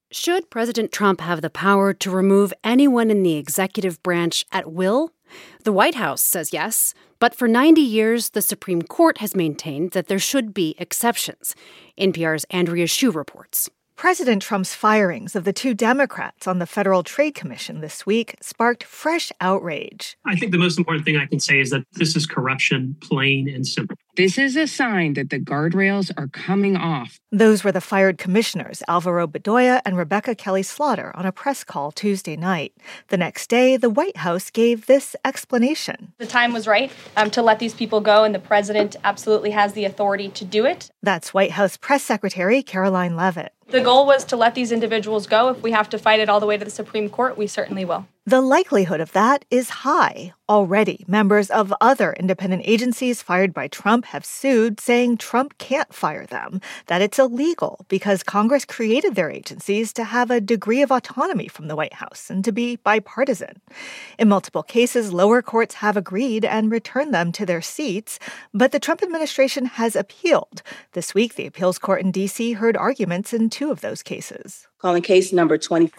Should President Trump have the power to remove anyone in the executive branch at will? The White House says yes, but for 90 years, the Supreme Court has maintained that there should be exceptions. NPR's Andrea Hsu reports. President Trump's firings of the two Democrats on the Federal Trade Commission this week sparked fresh outrage. I think the most important thing I can say is that this is corruption, plain and simple. This is a sign that the guardrails are coming off. Those were the fired commissioners, Alvaro Bedoya and Rebecca Kelly Slaughter, on a press call Tuesday night. The next day, the White House gave this explanation. The time was right to let these people go, and the president absolutely has the authority to do it. That's White House Press Secretary Caroline Leavitt. The goal was to let these individuals go. If we have to fight it all the way to the Supreme Court, we certainly will. The likelihood of that is high. Already, members of other independent agencies fired by Trump have sued, saying Trump can't fire them, that it's illegal because Congress created their agencies to have a degree of autonomy from the White House and to be bipartisan. In multiple cases, lower courts have agreed and returned them to their seats, but the Trump administration has appealed. This week, the appeals court in D.C. heard arguments in two of those cases. Calling case number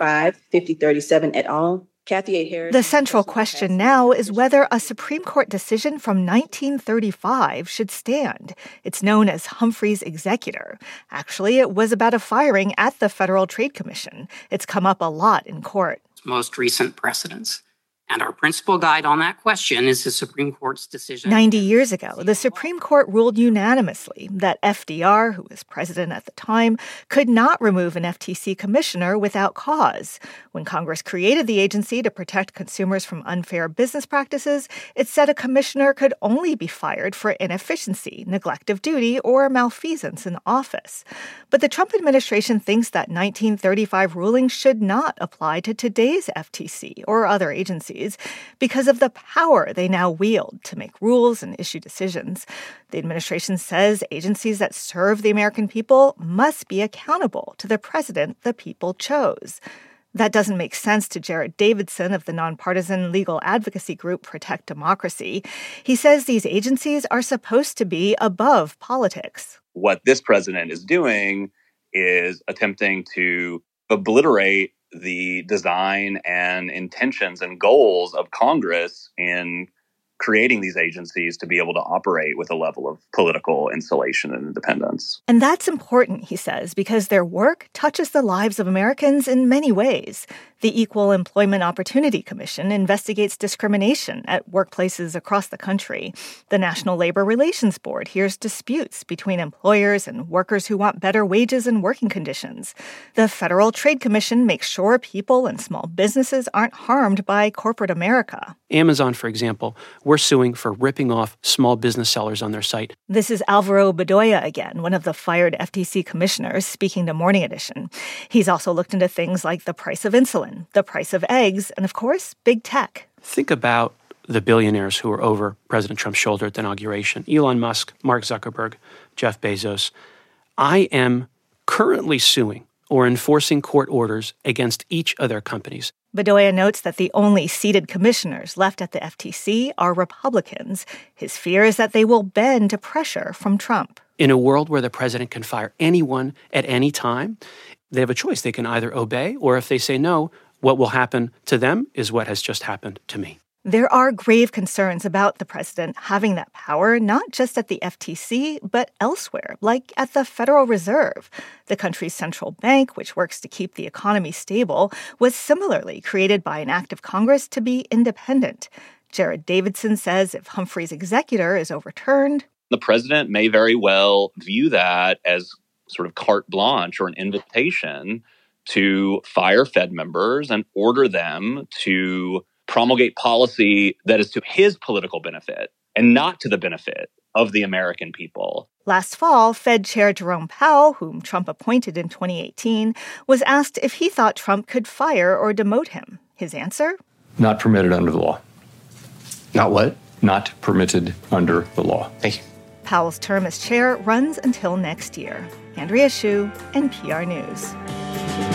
25-5037 et al. Kathy A. Harris. The central question now is whether a Supreme Court decision from 1935 should stand. It's known as Humphrey's Executor. Actually, it was about a firing at the Federal Trade Commission. It's come up a lot in court. Most recent precedents. And our principal guide on that question is the Supreme Court's decision. 90 years ago, the Supreme Court ruled unanimously that FDR, who was president at the time, could not remove an FTC commissioner without cause. When Congress created the agency to protect consumers from unfair business practices, it said a commissioner could only be fired for inefficiency, neglect of duty, or malfeasance in office. But the Trump administration thinks that 1935 ruling should not apply to today's FTC or other agencies, because of the power they now wield to make rules and issue decisions. The administration says agencies that serve the American people must be accountable to the president the people chose. That doesn't make sense to Jared Davidson of the nonpartisan legal advocacy group Protect Democracy. He says these agencies are supposed to be above politics. What this president is doing is attempting to obliterate the design and intentions and goals of Congress in creating these agencies to be able to operate with a level of political insulation and independence. And that's important, he says, because their work touches the lives of Americans in many ways. The Equal Employment Opportunity Commission investigates discrimination at workplaces across the country. The National Labor Relations Board hears disputes between employers and workers who want better wages and working conditions. The Federal Trade Commission makes sure people and small businesses aren't harmed by corporate America. Amazon, for example, we're suing for ripping off small business sellers on their site. This is Alvaro Bedoya again, one of the fired FTC commissioners, speaking to Morning Edition. He's also looked into things like the price of insulin, the price of eggs, and of course, big tech. Think about the billionaires who were over President Trump's shoulder at the inauguration. Elon Musk, Mark Zuckerberg, Jeff Bezos. I am currently suing or enforcing court orders against each of their companies. Bedoya notes that the only seated commissioners left at the FTC are Republicans. His fear is that they will bend to pressure from Trump. In a world where the president can fire anyone at any time, they have a choice. They can either obey, or if they say no, what will happen to them is what has just happened to me. There are grave concerns about the president having that power, not just at the FTC, but elsewhere, like at the Federal Reserve. The country's central bank, which works to keep the economy stable, was similarly created by an act of Congress to be independent. Jared Davidson says if Humphrey's executor is overturned, the president may very well view that as sort of carte blanche or an invitation to fire Fed members and order them to promulgate policy that is to his political benefit and not to the benefit of the American people. Last fall, Fed Chair Jerome Powell, whom Trump appointed in 2018, was asked if he thought Trump could fire or demote him. His answer? Not permitted under the law. Not what? Not permitted under the law. Thank you. Powell's term as chair runs until next year. Andrea Hsu, NPR News.